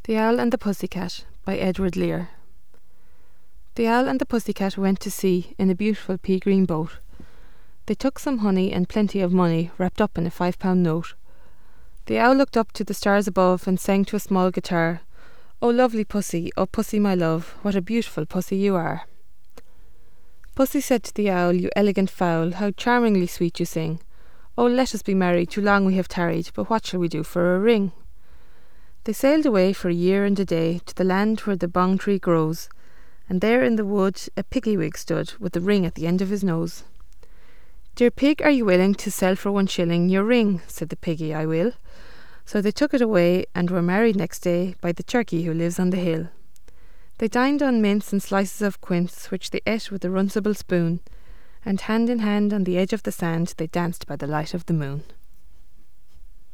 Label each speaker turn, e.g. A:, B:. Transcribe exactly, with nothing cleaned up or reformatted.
A: The Owl and the Pussycat by Edward Lear. The Owl and the Pussycat went to sea in a beautiful pea-green boat. They took some honey and plenty of money wrapped up in a five-pound note. The Owl looked up to the stars above and sang to a small guitar, "Oh lovely Pussy, oh Pussy my love, what a beautiful Pussy you are." Pussy said to the Owl, "You elegant fowl, how charmingly sweet you sing. Oh let us be married, too long we have tarried, but what shall we do for a ring?" They sailed away for a year and a day to the land where the bong tree grows, and there in the wood a piggy-wig stood with a ring at the end of his nose. "Dear pig, are you willing to sell for one shilling your ring?" said the piggy. "I will." So they took it away and were married next day by the turkey who lives on the hill. They dined on mince and slices of quince, which they ate with a runcible spoon, and hand in hand on the edge of the sand they danced by the light of the moon.